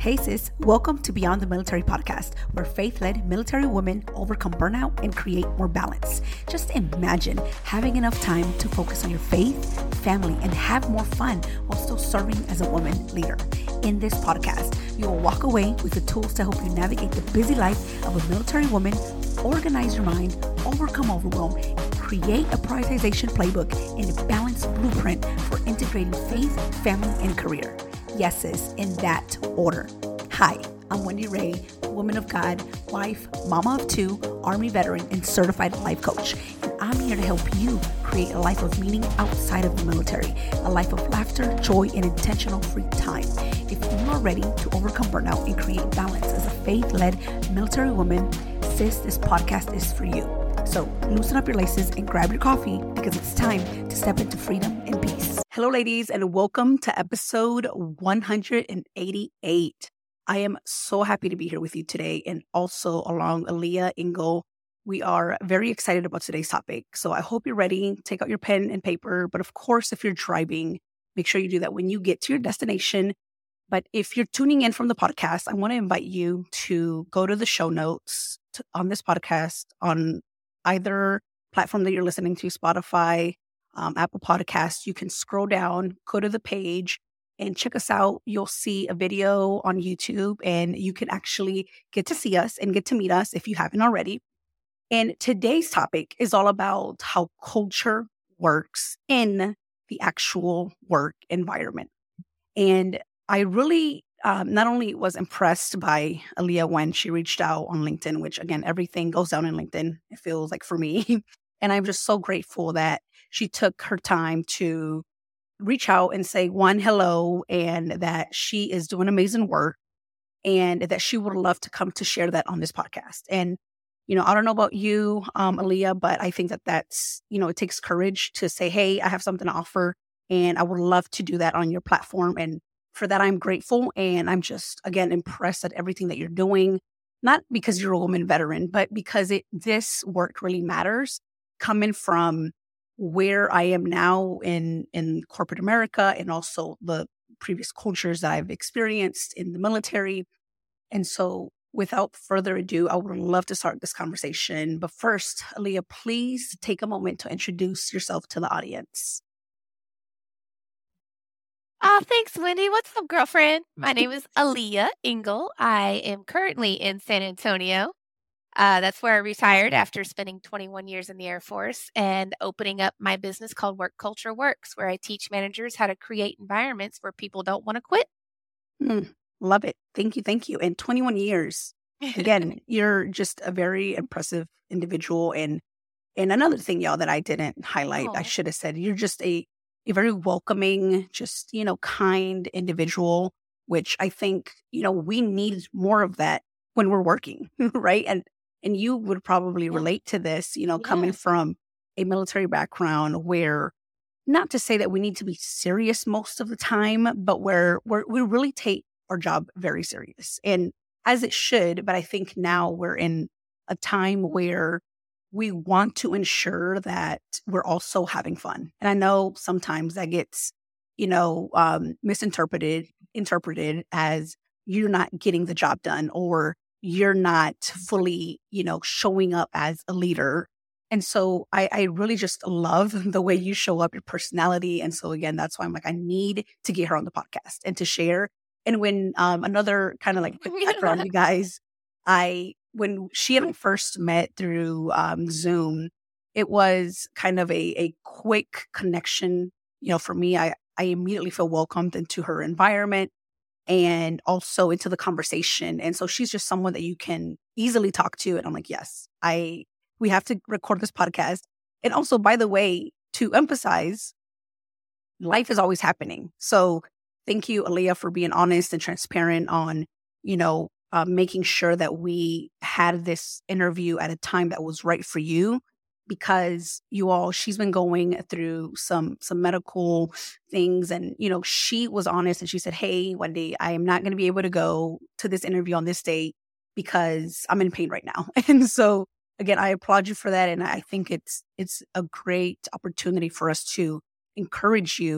Hey sis, welcome to Beyond the Military podcast, where faith-led military women overcome burnout and create more balance. Just imagine having enough time to focus on your faith, family, and have more fun while still serving as a woman leader. In this podcast, you will walk away with the tools to help you navigate the busy life of a military woman, organize your mind, overcome overwhelm, create a prioritization playbook, and a balanced blueprint for integrating faith, family, and career. Yes, sis, in that order. Hi, I'm Wendy Ray, woman of God, wife, mama of two, Army veteran, and certified life coach. And I'm here to help you create a life of meaning outside of the military, a life of laughter, joy, and intentional free time. If you are ready to overcome burnout and create balance as a faith-led military woman, sis, this podcast is for you. So loosen up your laces and grab your coffee because it's time to step into freedom and peace. Hello, ladies, and welcome to episode 188. I am so happy to be here with you today, and also along Aaliyah Engel. We are very excited about today's topic. So I hope you're ready. Take out your pen and paper. But of course, if you're driving, make sure you do that when you get to your destination. But if you're tuning in from the podcast, I want to invite you to go to the show notes on this podcast on either platform that you're listening to, Spotify, Apple Podcasts. You can scroll down, go to the page, and check us out. You'll see a video on YouTube, and you can actually get to see us and get to meet us if you haven't already. And today's topic is all about how culture works in the actual work environment. And I really not only was impressed by Aaliyah when she reached out on LinkedIn, which again, everything goes down in LinkedIn, it feels like for me. And I'm just so grateful that she took her time to reach out and say, one, hello, and that she is doing amazing work and that she would love to come to share that on this podcast. And, I don't know about you, Aaliyah, but I think that that's, it takes courage to say, hey, I have something to offer and I would love to do that on your platform. And for that, I'm grateful. And I'm just, again, impressed at everything that you're doing, not because you're a woman veteran, but because this work really matters coming from where I am now in corporate America and also the previous cultures that I've experienced in the military. And so without further ado, I would love to start this conversation. But first, Aaliyah, please take a moment to introduce yourself to the audience. Thanks, Wendy. What's up, girlfriend? My name is Aaliyah Engel. I am currently in San Antonio. That's where I retired after spending 21 years in the Air Force and opening up my business called Work Culture Works, where I teach managers how to create environments where people don't want to quit. Love it. Thank you. Thank you. And 21 years. Again, you're just a very impressive individual. And another thing, y'all, that I didn't highlight, I should have said, you're just a very welcoming, just, kind individual, which I think, we need more of that when we're working, right? And you would probably relate to this, coming from a military background where, not to say that we need to be serious most of the time, but where we really take our job very serious, and as it should. But I think now we're in a time where we want to ensure that we're also having fun. And I know sometimes that gets, interpreted as you're not getting the job done or you're not fully, showing up as a leader. And so I really just love the way you show up, your personality. And so again, that's why I'm like, I need to get her on the podcast and to share. And when another kind of like background, you guys, when she and I first met through Zoom, it was kind of a quick connection. For me, I immediately feel welcomed into her environment and also into the conversation. And so she's just someone that you can easily talk to. And I'm like, yes, we have to record this podcast. And also, by the way, to emphasize, life is always happening. So thank you, Aaliyah, for being honest and transparent on, making sure that we had this interview at a time that was right for you, because she's been going through some medical things. And, she was honest and she said, hey, Wendy, I am not going to be able to go to this interview on this date because I'm in pain right now. And so again, I applaud you for that. And I think it's a great opportunity for us to encourage you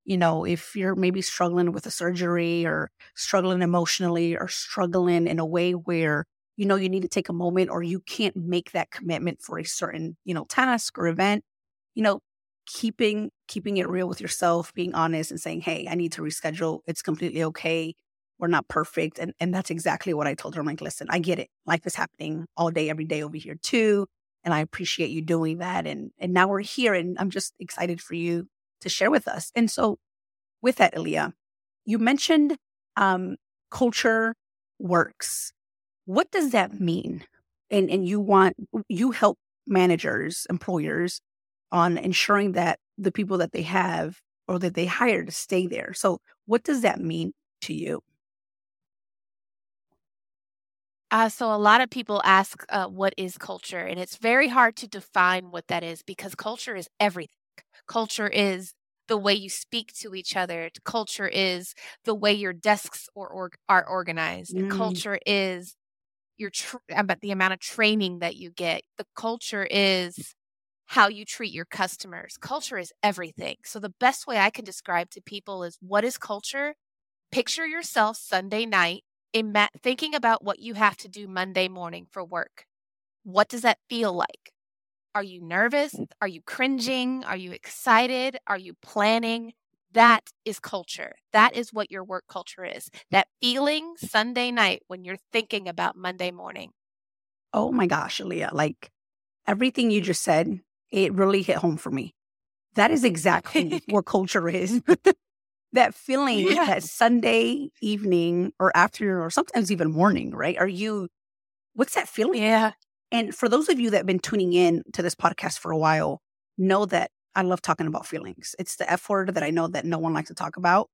If you're maybe struggling with a surgery or struggling emotionally or struggling in a way where, you need to take a moment or you can't make that commitment for a certain, task or event, you know, keeping it real with yourself, being honest and saying, hey, I need to reschedule. It's completely okay. We're not perfect. And that's exactly what I told her. I'm like, listen, I get it. Life is happening all day, every day over here too. And I appreciate you doing that. And now we're here and I'm just excited for you to share with us. And so with that, Aaliyah, you mentioned culture works. What does that mean? And you help managers, employers on ensuring that the people that they have or that they hire to stay there. So what does that mean to you? So a lot of people ask, what is culture? And it's very hard to define what that is because culture is everything. Culture is the way you speak to each other. Culture is the way your desks are organized. Mm. Culture is about the amount of training that you get. The culture is how you treat your customers. Culture is everything. So the best way I can describe to people is what is culture? Picture yourself Sunday night thinking about what you have to do Monday morning for work. What does that feel like? Are you nervous? Are you cringing? Are you excited? Are you planning? That is culture. That is what your work culture is. That feeling Sunday night when you're thinking about Monday morning. Oh my gosh, Aaliyah, like everything you just said, it really hit home for me. That is exactly what culture is. That feeling, Yeah. that Sunday evening or afternoon or sometimes even morning, right? What's that feeling? Yeah. And for those of you that have been tuning in to this podcast for a while, know that I love talking about feelings. It's the F word that I know that no one likes to talk about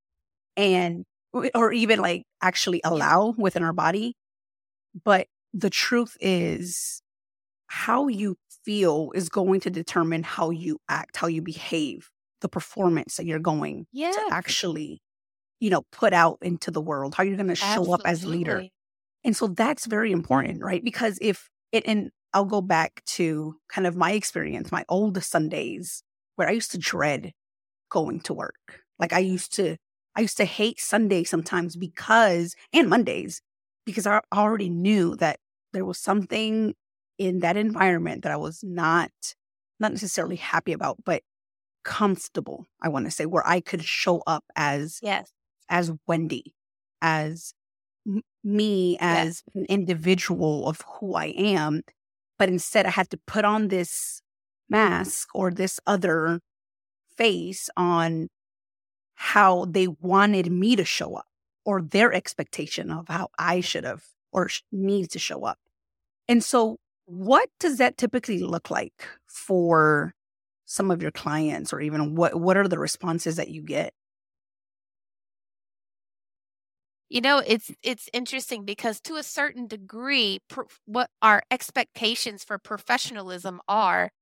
or even like actually allow within our body. But the truth is how you feel is going to determine how you act, how you behave, the performance that you're going to actually, put out into the world, how you're going to show up as leader. And so that's very important, right? Because and I'll go back to kind of my experience, my old Sundays where I used to dread going to work. Like I used to hate Sunday sometimes and Mondays, because I already knew that there was something in that environment that I was not necessarily happy about, but comfortable, I want to say, where I could show up as Wendy, as me, as an individual of who I am. But instead I had to put on this mask or this other face on how they wanted me to show up or their expectation of how I should have or need to show up. And so what does that typically look like for some of your clients, or even what are the responses that you get? It's interesting because to a certain degree, what our expectations for professionalism are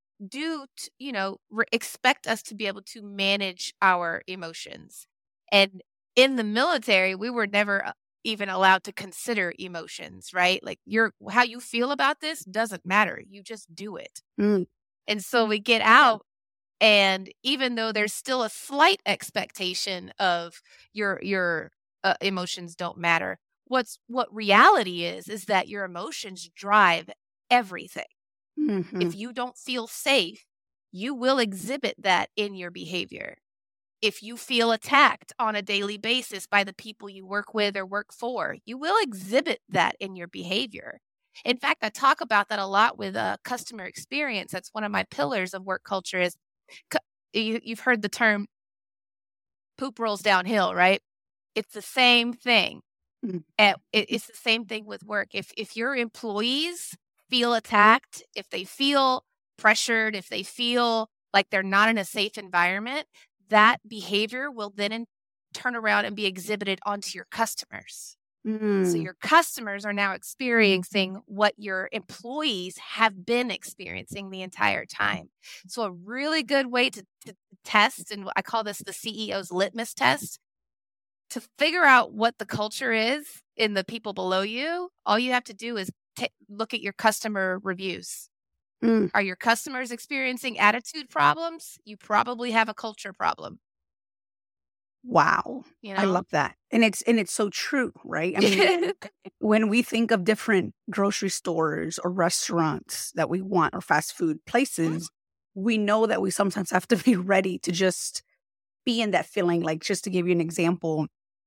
expect us to be able to manage our emotions. And in the military, we were never even allowed to consider emotions, right? Like how you feel about this doesn't matter. You just do it. Mm. And so we get out, and even though there's still a slight expectation of your emotions don't matter, what reality is that your emotions drive everything. Mm-hmm. If you don't feel safe, you will exhibit that in your behavior. If you feel attacked on a daily basis by the people you work with or work for, you will exhibit that in your behavior. In fact, I talk about that a lot with customer experience. That's one of my pillars of work culture is you've heard the term poop rolls downhill, right? It's the same thing. Mm. It's the same thing with work. If your employees feel attacked, if they feel pressured, if they feel like they're not in a safe environment, that behavior will then turn around and be exhibited onto your customers. So your customers are now experiencing what your employees have been experiencing the entire time. So a really good way to test, and I call this the CEO's litmus test, to figure out what the culture is in the people below you, all you have to do is look at your customer reviews. Are your customers experiencing attitude problems? You probably have a culture problem. Wow. you I know? love that. And it's so true, right? I mean, when we think of different grocery stores or restaurants that we want or fast food places, we know that we sometimes have to be ready to just be in that feeling. Like, just to give you an example,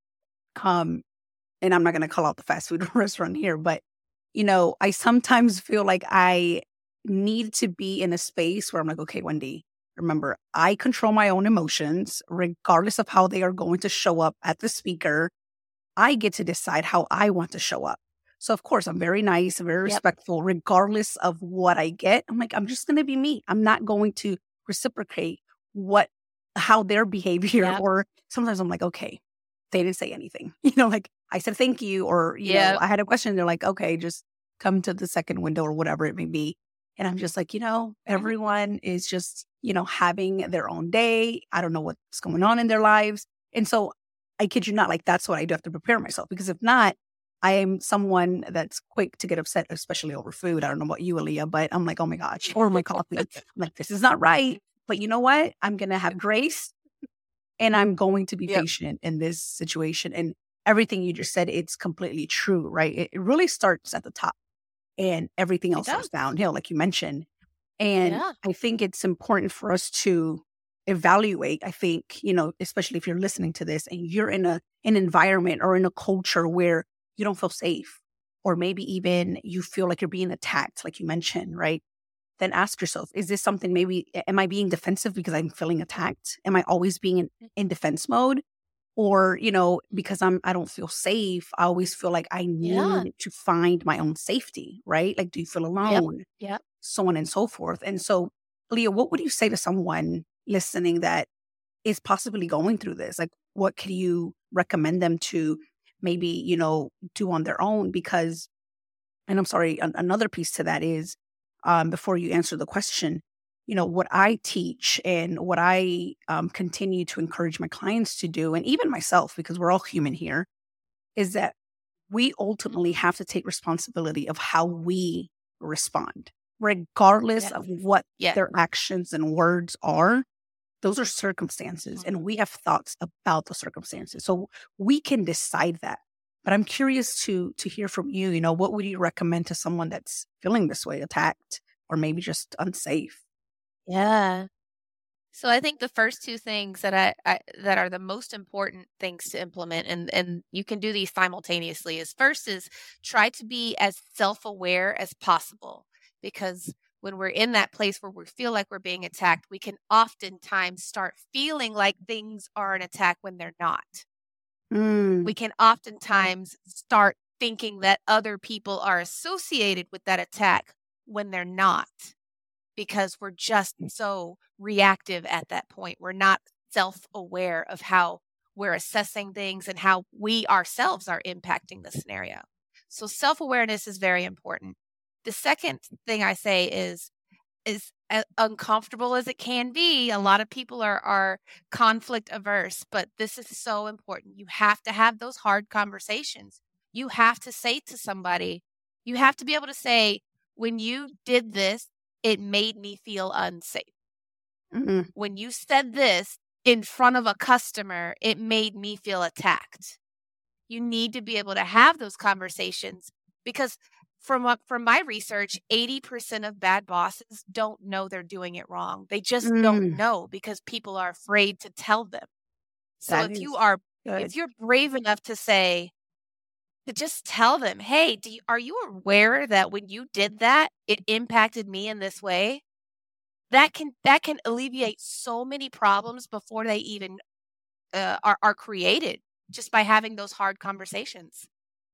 um, and I'm not going to call out the fast food restaurant here, but I sometimes feel like I need to be in a space where I'm like, okay, Wendy, remember, I control my own emotions, regardless of how they are going to show up at the speaker. I get to decide how I want to show up. So, of course, I'm very nice, very Yep. respectful, regardless of what I get. I'm like, I'm just going to be me. I'm not going to reciprocate how their behavior, Yep. or sometimes I'm like, okay, they didn't say anything. Like I said, thank you. Or, Yep. I had a question. They're like, okay, just come to the second window or whatever it may be. And I'm just like, everyone is just, having their own day. I don't know what's going on in their lives. And so I kid you not, like that's what I do have to prepare myself, because if not, I am someone that's quick to get upset, especially over food. I don't know about you, Aaliyah, but I'm like, oh my gosh, or my coffee. I'm like, this is not right. But you know what? I'm going to have grace, and I'm going to be Yep. patient in this situation. And everything you just said, it's completely true, right? It really starts at the top, and everything else goes downhill, like you mentioned. And Yeah. I think it's important for us to evaluate. I think, especially if you're listening to this and you're in an environment or in a culture where you don't feel safe, or maybe even you feel like you're being attacked, like you mentioned, right? Then ask yourself, is this something, am I being defensive because I'm feeling attacked? Am I always being in defense mode? Or, because I don't feel safe, I always feel like I Yeah. need to find my own safety, right? Like, do you feel Yep. alone? Yep. So on and so forth. And so, Leah, what would you say to someone listening that is possibly going through this? Like, what could you recommend them to maybe, do on their own? Because, and I'm sorry, another piece to that is, before you answer the question, what I teach and what I continue to encourage my clients to do, and even myself, because we're all human here, is that we ultimately have to take responsibility of how we respond, regardless Yes. of what Yeah. their actions and words are. Those are circumstances, and we have thoughts about the circumstances. So we can decide that. But I'm curious to hear from you. What would you recommend to someone that's feeling this way, attacked, or maybe just unsafe? Yeah. So I think the first two things that I that are the most important things to implement, and you can do these simultaneously, is first is try to be as self-aware as possible, because when we're in that place where we feel like we're being attacked, we can oftentimes start feeling like things are an attack when they're not. We can oftentimes start thinking that other people are associated with that attack when they're not, because we're just so reactive at that point. We're not self-aware of how we're assessing things and how we ourselves are impacting the scenario. So self-awareness is very important. The second thing I say is as uncomfortable as it can be. A lot of people are conflict averse, but this is so important. You have to have those hard conversations. You have to say to somebody, you have to be able to say, when you did this, it made me feel unsafe. Mm-mm. When you said this in front of a customer, it made me feel attacked. You need to be able to have those conversations, because from my research, 80% of bad bosses don't know they're doing it wrong. They just don't know because people are afraid to tell them. So That if is good. you're brave enough to say, to just tell them, hey, are you aware that when you did that, it impacted me in this way? That can alleviate so many problems before they even are created, just by having those hard conversations.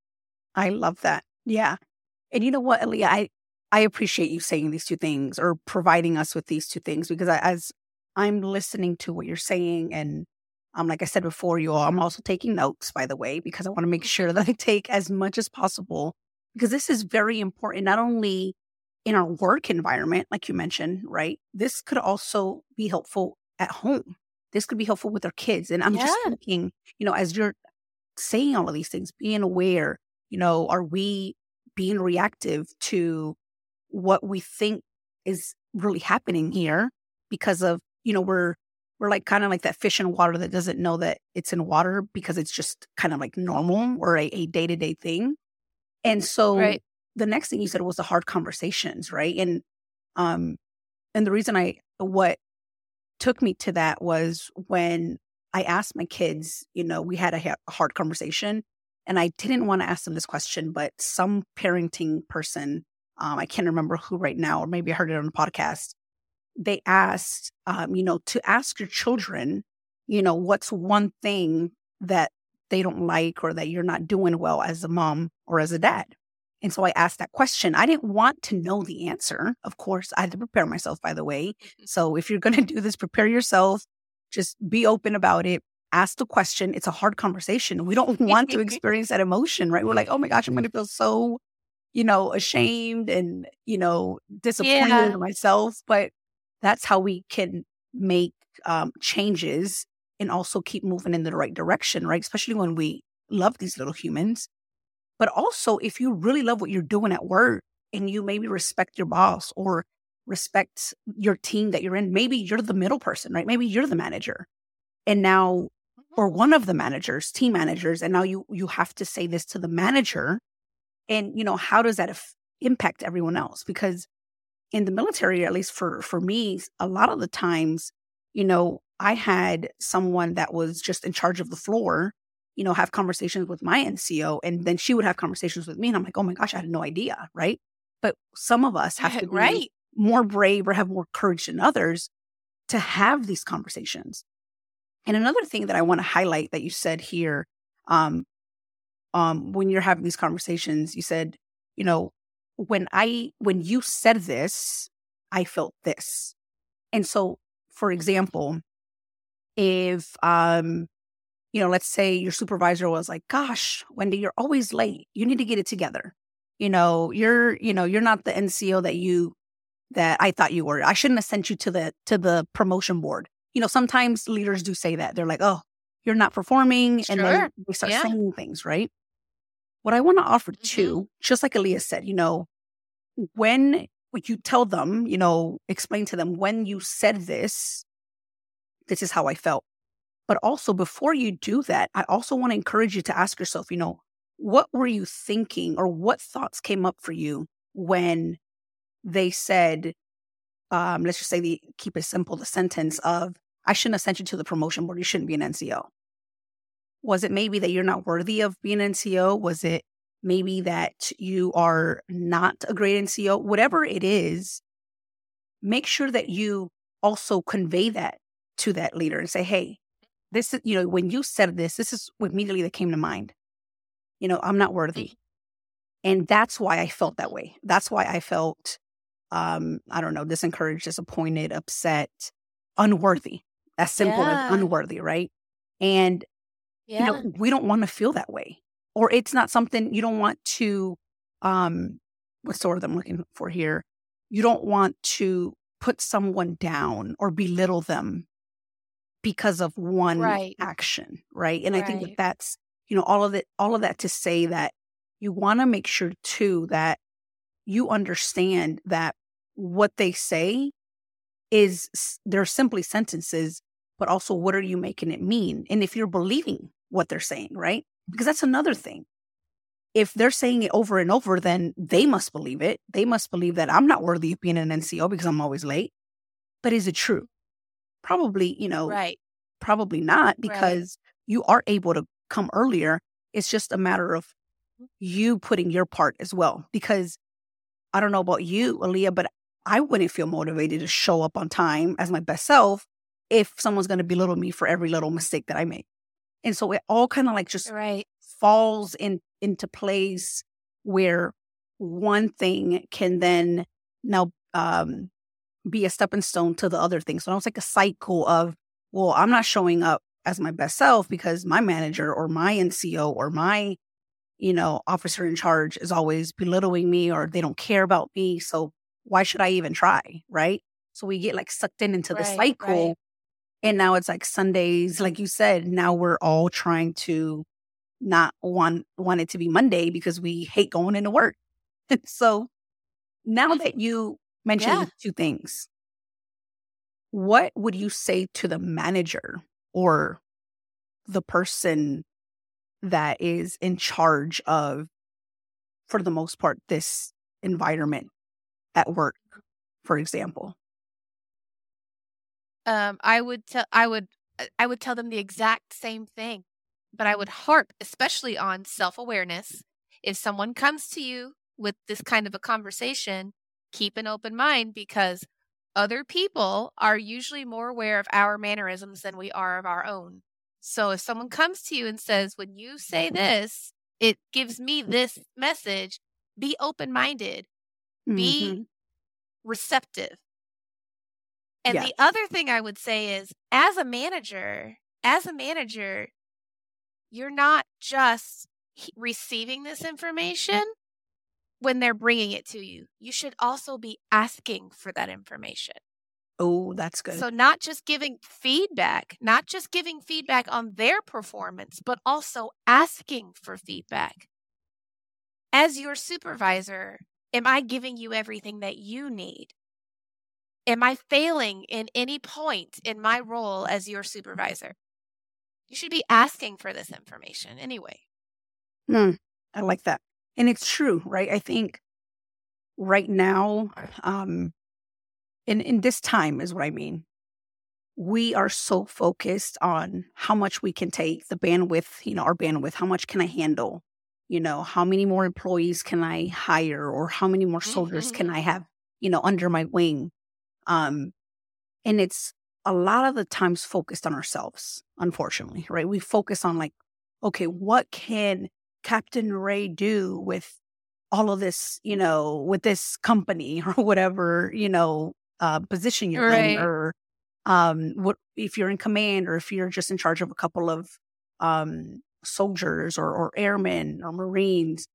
I love that. Yeah. And you know what, Aaliyah, I appreciate you saying these two things, or providing us with these two things, because as I'm listening to what you're saying, and like I said before, you all, I'm also taking notes, by the way, because I want to make sure that I take as much as possible, because this is very important, not only in our work environment, like you mentioned, right? This could also be helpful at home. This could be helpful with our kids. And I'm just thinking, as you're saying all of these things, being aware, are we being reactive to what we think is really happening here, because of, we're we're like kind of like that fish in water that doesn't know that it's in water because it's just kind of like normal or a day-to-day thing. And so the next thing you said was the hard conversations, right? And the reason what took me to that was when I asked my kids, we had a hard conversation, and I didn't want to ask them this question, but some parenting person, I can't remember who right now, or maybe I heard it on a podcast. They asked, to ask your children, what's one thing that they don't like or that you're not doing well as a mom or as a dad. And so I asked that question. I didn't want to know the answer. Of course, I had to prepare myself, by the way. So if you're going to do this, prepare yourself. Just be open about it. Ask the question. It's a hard conversation. We don't want to experience that emotion, right? We're like, oh my gosh, I'm going to feel so, ashamed and, disappointed in myself. But that's how we can make changes and also keep moving in the right direction, right? Especially when we love these little humans. But also, if you really love what you're doing at work and you maybe respect your boss or respect your team that you're in, maybe you're the middle person, right? Maybe you're the manager. And now, or one of the managers, team managers, and now you have to say this to the manager. And, how does that impact everyone else? Because in the military, at least for me, a lot of the times, I had someone that was just in charge of the floor, have conversations with my NCO, and then she would have conversations with me. And I'm like, oh my gosh, I had no idea. Right. But some of us have to be more brave or have more courage than others to have these conversations. And another thing that I want to highlight that you said here, when you're having these conversations, you said, when you said this, I felt this. And so, for example, if, let's say your supervisor was like, gosh, Wendy, you're always late. You need to get it together. You're not the NCO that I thought you were. I shouldn't have sent you to the promotion board. Sometimes leaders do say that. They're like, oh, you're not performing. Sure. And then they start saying things, right? What I want to offer too, just like Aaliyah said, when you tell them, explain to them when you said this is how I felt. But also before you do that, I also want to encourage you to ask yourself, what were you thinking or what thoughts came up for you when they said, let's just say keep it simple, the sentence of, I shouldn't have sent you to the promotion board. You shouldn't be an NCO. Was it maybe that you're not worthy of being an NCO? Was it maybe that you are not a great NCO? Whatever it is, make sure that you also convey that to that leader and say, hey, this is, when you said this is immediately that came to mind. I'm not worthy. And that's why I felt that way. That's why I felt, disencouraged, disappointed, upset, unworthy. As simple as unworthy, right? And, we don't want to feel that way. Or it's not something you don't want to, what's the word I'm looking for here? You don't want to put someone down or belittle them because of one action, right? And I think that that's, all of that to say that you want to make sure too that you understand that what they say they're simply sentences, but also what are you making it mean? And if you're believing what they're saying, right? Because that's another thing. If they're saying it over and over, then they must believe it. They must believe that I'm not worthy of being an NCO because I'm always late. But is it true? Probably, probably not, because you are able to come earlier. It's just a matter of you putting your part as well. Because I don't know about you, Aaliyah, but I wouldn't feel motivated to show up on time as my best self if someone's going to belittle me for every little mistake that I make. And so it all kind of like just falls into place where one thing can then now be a stepping stone to the other thing. So it's like a cycle of, well, I'm not showing up as my best self because my manager or my NCO or my, officer in charge is always belittling me or they don't care about me. So why should I even try? Right. So we get like sucked into the cycle. And now it's like Sundays, like you said, now we're all trying to not want it to be Monday because we hate going into work. So now that you mentioned two things, what would you say to the manager or the person that is in charge of, for the most part, this environment at work, for example? I would tell them the exact same thing, but I would harp especially on self-awareness. If someone comes to you with this kind of a conversation, keep an open mind, because other people are usually more aware of our mannerisms than we are of our own. So if someone comes to you and says, when you say this, it gives me this message, be open-minded, be receptive. And Yes. the other thing I would say is, as a manager, you're not just receiving this information when they're bringing it to you. You should also be asking for that information. Oh, that's good. So not just giving feedback on their performance, but also asking for feedback. As your supervisor, am I giving you everything that you need? Am I failing in any point in my role as your supervisor? You should be asking for this information anyway. I like that. And it's true, right? I think right now, in this time is what I mean. We are so focused on how much we can take, the bandwidth, our bandwidth, how much can I handle? How many more employees can I hire, or how many more soldiers can I have, under my wing? And it's a lot of the times focused on ourselves, unfortunately, right? We focus on like, okay, what can Captain Ray do with all of this, with this company or whatever, position you're in, or what if you're in command, or if you're just in charge of a couple of soldiers or airmen or Marines,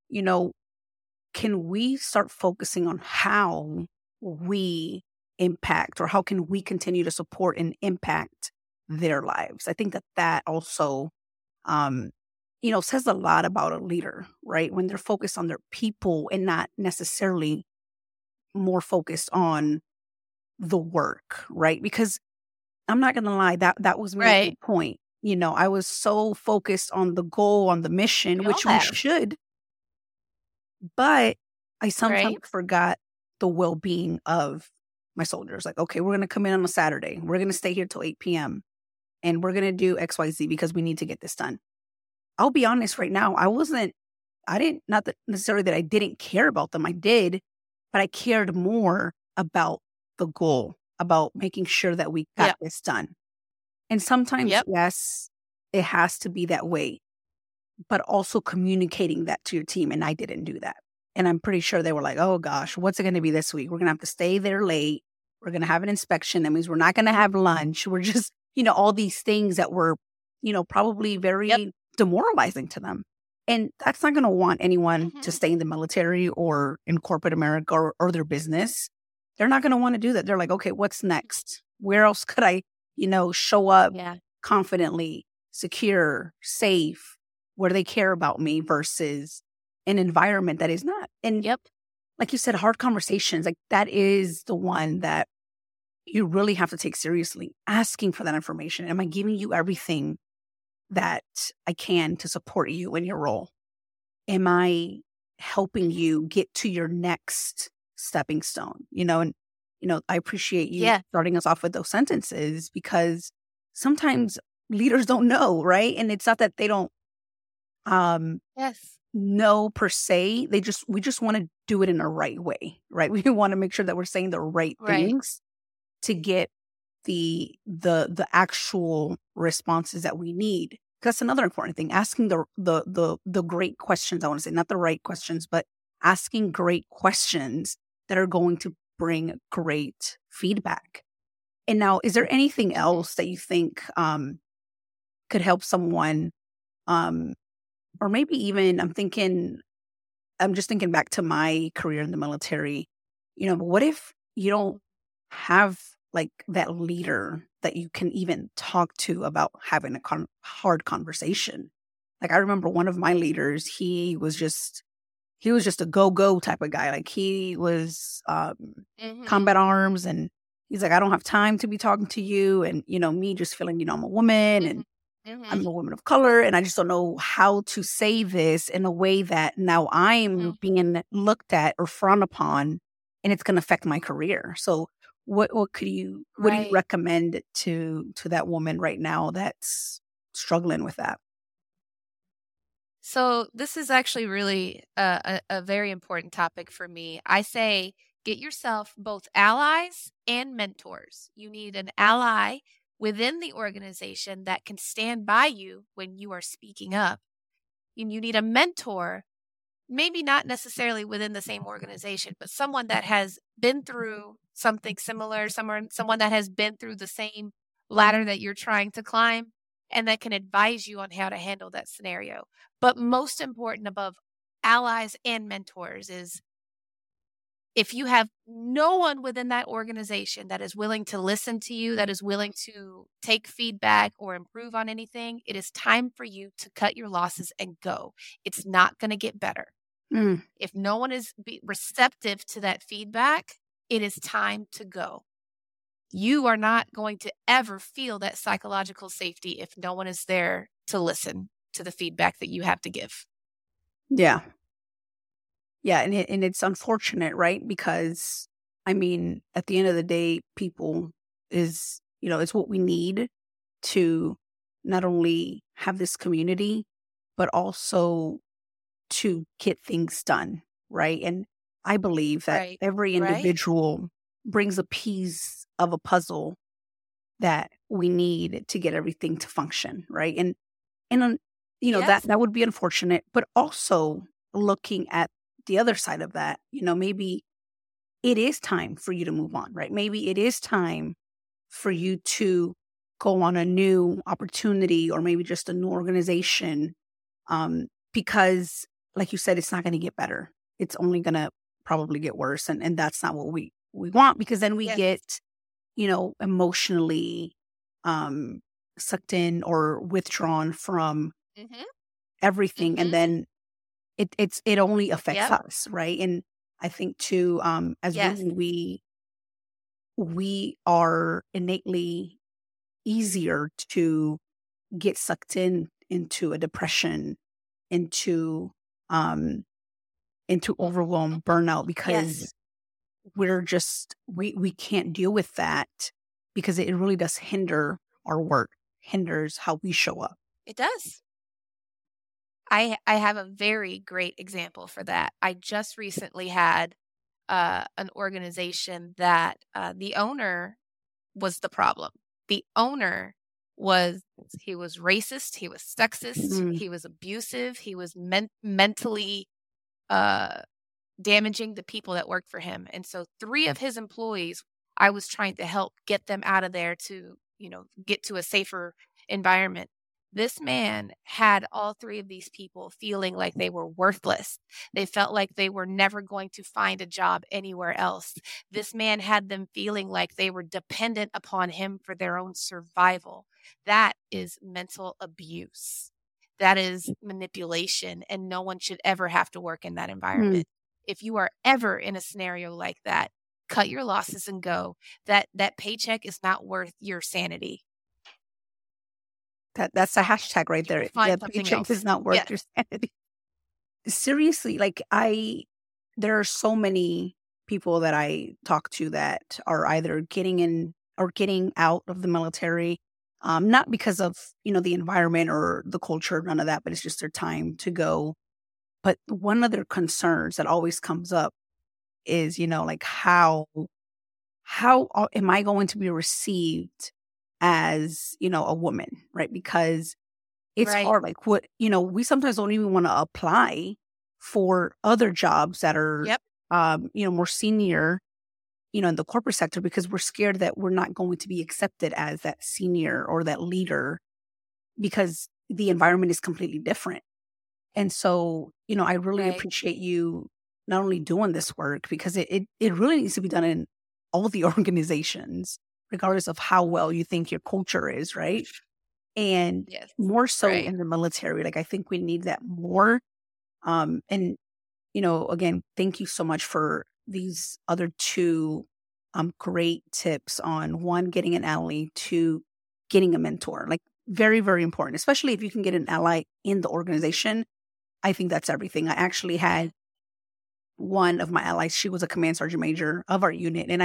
can we start focusing on how we impact, or how can we continue to support and impact their lives? I think that also, says a lot about a leader, right? When they're focused on their people and not necessarily more focused on the work, right? Because I'm not going to lie, that was my Right. point. I was so focused on the goal, on the mission, which we should, but I sometimes forgot the well-being of my soldiers. Like, okay, we're going to come in on a Saturday. We're going to stay here till 8 p.m. and we're going to do XYZ because we need to get this done. I'll be honest right now, not that necessarily that I didn't care about them. I did, but I cared more about the goal, about making sure that we got this done. And sometimes, yes, it has to be that way, but also communicating that to your team. And I didn't do that. And I'm pretty sure they were like, oh gosh, what's it going to be this week? We're going to have to stay there late. We're going to have an inspection. That means we're not going to have lunch. We're just, all these things that were, probably very demoralizing to them. And that's not going to want anyone to stay in the military or in corporate America or their business. They're not going to want to do that. They're like, okay, what's next? Where else could I, show up confidently, secure, safe, where they care about me, versus an environment that is not. And like you said, hard conversations, like that is the one that you really have to take seriously. Asking for that information. Am I giving you everything that I can to support you in your role? Am I helping you get to your next stepping stone? And, I appreciate you starting us off with those sentences, because sometimes leaders don't know, right? And it's not that they don't know per se. We just want to do it in a right way, right? We want to make sure that we're saying the right things to get the actual responses that we need. That's another important thing. Asking the great questions. I want to say not the right questions, but asking great questions that are going to bring great feedback. And now, is there anything else that you think could help someone, or maybe even I'm just thinking back to my career in the military. What if you don't have like that leader that you can even talk to about having a hard conversation? Like, I remember one of my leaders, he was just a go-go type of guy. Like, he was combat arms, and He's like, I don't have time to be talking to you. And, me just feeling, I'm a woman and Mm-hmm. I'm a woman of color. And I just don't know how to say this in a way that now I'm being looked at or frowned upon and it's going to affect my career. So what do you Right. recommend to that woman right now that's struggling with that? So this is actually really a very important topic for me. I say get yourself both allies and mentors. You need an ally within the organization that can stand by you when you are speaking up. And you need a mentor, maybe not necessarily within the same organization, but someone that has been through something similar, someone that has been through the same ladder that you're trying to climb and that can advise you on how to handle that scenario. But most important above allies and mentors is if you have no one within that organization that is willing to listen to you, that is willing to take feedback or improve on anything, it is time for you to cut your losses and go. It's not going to get better. If no one is receptive to that feedback, it is time to go. You are not going to ever feel that psychological safety if no one is there to listen to the feedback that you have to give. Yeah. Yeah. And it's unfortunate, right? Because, I mean, at the end of the day, people is, it's what we need to not only have this community, but also to get things done, right? And I believe that every individual brings a piece of a puzzle that we need to get everything to function, right? And that would be unfortunate, but also looking at the other side of that, maybe it is time for you to move on, right? Maybe it is time for you to go on a new opportunity or maybe just a new organization, because like you said, it's not going to get better. It's only going to probably get worse. And that's not what we want, because then we get, emotionally sucked in or withdrawn from everything. And then it only affects us. Right. And I think too, as women, we are innately easier to get sucked into a depression, into overwhelm, burnout, because we're just we can't deal with that, because it really does hinder our work, hinders how we show up. It does. I have a very great example for that. I just recently had an organization that the owner was the problem. The owner he was racist, he was sexist, he was abusive, he was mentally damaging the people that worked for him. And so 3 of his employees, I was trying to help get them out of there to, get to a safer environment. This man had all 3 of these people feeling like they were worthless. They felt like they were never going to find a job anywhere else. This man had them feeling like they were dependent upon him for their own survival. That is mental abuse. That is manipulation, and no one should ever have to work in that environment. If you are ever in a scenario like that, cut your losses and go. That paycheck is not worth your sanity. That's a hashtag right there. That paycheck is not worth your sanity. Seriously, there are so many people that I talk to that are either getting in or getting out of the military, not because of, the environment or the culture, none of that, but it's just their time to go. But one of their concerns that always comes up is, how am I going to be received as, a woman, right? Because it's hard. Like we sometimes don't even want to apply for other jobs that are, more senior, in the corporate sector, because we're scared that we're not going to be accepted as that senior or that leader, because the environment is completely different. And so, I really appreciate you not only doing this work, because it really needs to be done in all the organizations, regardless of how well you think your culture is, right? And more so in the military. I think we need that more. And, again, thank you so much for these other 2 great tips on one, getting an ally, two, getting a mentor. Like very, very important, especially if you can get an ally in the organization. I think that's everything. I actually had one of my allies. She was a command sergeant major of our unit. And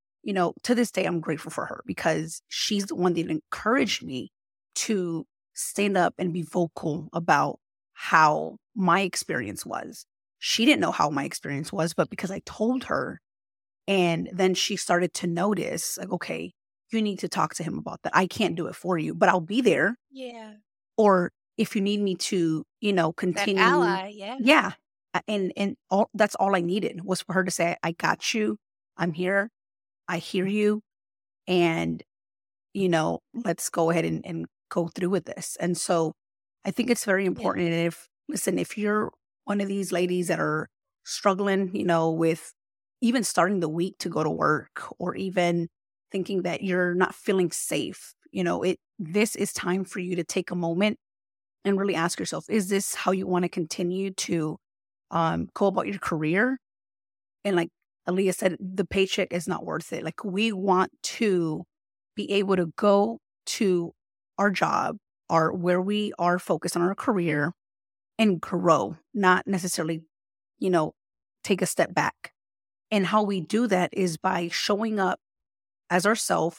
to this day, I'm grateful for her because she's the one that encouraged me to stand up and be vocal about how my experience was. She didn't know how my experience was, but because I told her, and then she started to notice, like, okay, you need to talk to him about that. I can't do it for you, but I'll be there. Yeah. Or if you need me to, That continue. ally, yeah. Yeah. And that's all I needed was for her to say, I got you. I'm here. I hear you. And, let's go ahead and go through with this. And so I think it's very important. And if you're one of these ladies that are struggling, with even starting the week to go to work, or even thinking that you're not feeling safe, this is time for you to take a moment and really ask yourself, is this how you want to continue to go about your career? And like Aaliyah said, the paycheck is not worth it. Like, we want to be able to go to our job or where we are focused on our career and grow, not necessarily, take a step back. And how we do that is by showing up as ourselves,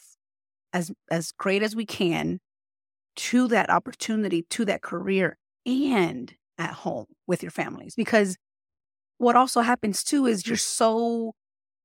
as great as we can, to that opportunity, to that career, and at home with your families. Because what also happens too is you're so,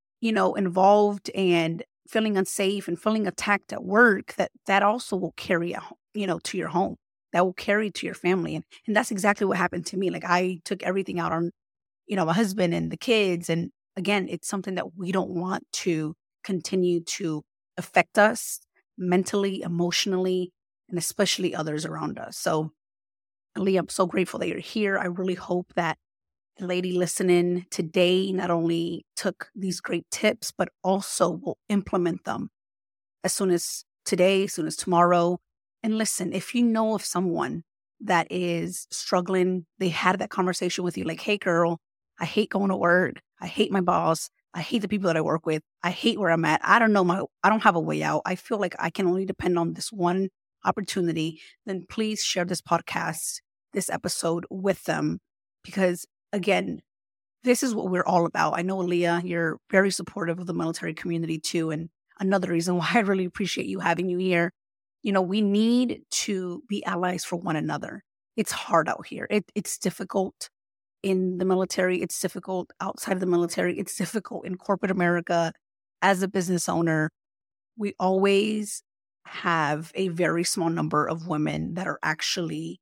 involved and feeling unsafe and feeling attacked at work that also will carry out, to your home. That will carry to your family. And that's exactly what happened to me. Like, I took everything out on, my husband and the kids. And again, it's something that we don't want to continue to affect us mentally, emotionally, and especially others around us. So, Aaliyah, I'm so grateful that you're here. I really hope that the lady listening today not only took these great tips, but also will implement them as soon as today, as soon as tomorrow. And listen, if you know of someone that is struggling, they had that conversation with you, like, hey, girl, I hate going to work. I hate my boss. I hate the people that I work with. I hate where I'm at. I don't have a way out. I feel like I can only depend on this one opportunity. Then please share this podcast, this episode with them, because again, this is what we're all about. I know, Aaliyah, you're very supportive of the military community too. And another reason why I really appreciate having you here. We need to be allies for one another. It's hard out here. It's difficult in the military. It's difficult outside of the military. It's difficult in corporate America. As a business owner, we always have a very small number of women that are actually,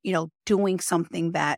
doing something that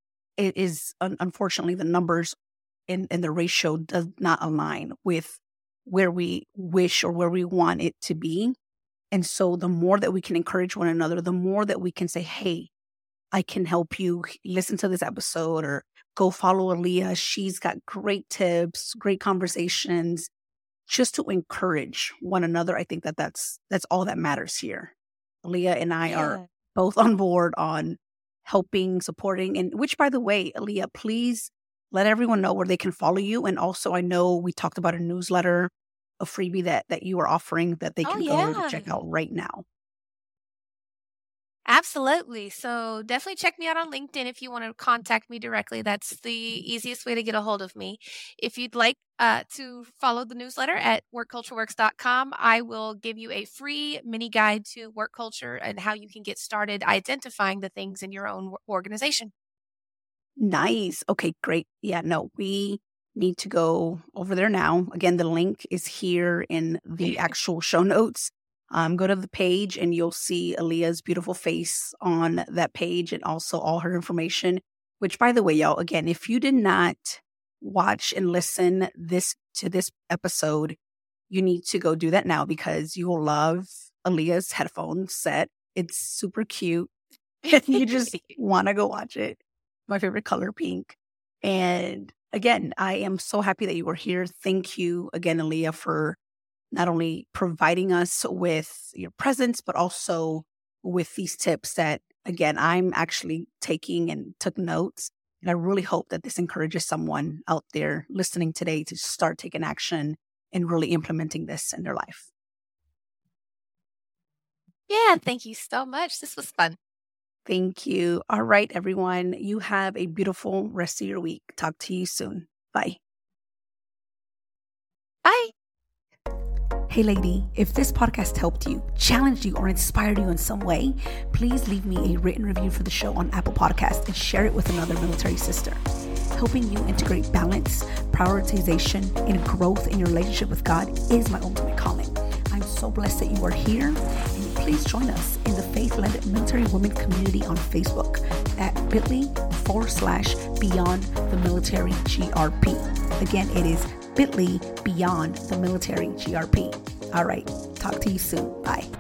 it is, unfortunately, the numbers and the ratio does not align with where we wish or where we want it to be. And so the more that we can encourage one another, the more that we can say, hey, I can help you, listen to this episode, or go follow Aaliyah. She's got great tips, great conversations, just to encourage one another. I think that's all that matters here. Aaliyah and I are both on board on helping, supporting, and which, by the way, Aaliyah, please let everyone know where they can follow you. And also, I know we talked about a newsletter, a freebie that you are offering that they can go check out right now. Absolutely. So definitely check me out on LinkedIn if you want to contact me directly. That's the easiest way to get a hold of me. If you'd like to follow the newsletter at workcultureworks.com, I will give you a free mini guide to work culture and how you can get started identifying the things in your own organization. Nice. Okay, great. Yeah, no, we need to go over there now. Again, the link is here in the actual show notes. Go to the page and you'll see Aaliyah's beautiful face on that page, and also all her information, which, by the way, y'all, again, if you did not watch and listen to this episode, you need to go do that now, because you will love Aaliyah's headphone set. It's super cute. You just want to go watch it. My favorite color, pink. And again, I am so happy that you were here. Thank you again, Aaliyah, for not only providing us with your presence, but also with these tips that, again, I'm actually taking and took notes. And I really hope that this encourages someone out there listening today to start taking action in really implementing this in their life. Yeah, thank you so much. This was fun. Thank you. All right, everyone. You have a beautiful rest of your week. Talk to you soon. Bye. Bye. Hey, lady, if this podcast helped you, challenged you, or inspired you in some way, please leave me a written review for the show on Apple Podcasts and share it with another military sister. Helping you integrate balance, prioritization, and growth in your relationship with God is my ultimate calling. I'm so blessed that you are here, and please join us in the faith-led military women community on Facebook at bit.ly/Beyond the Military GRP. Again, it is bit.ly Beyond the Military GRP. All right, talk to you soon. Bye.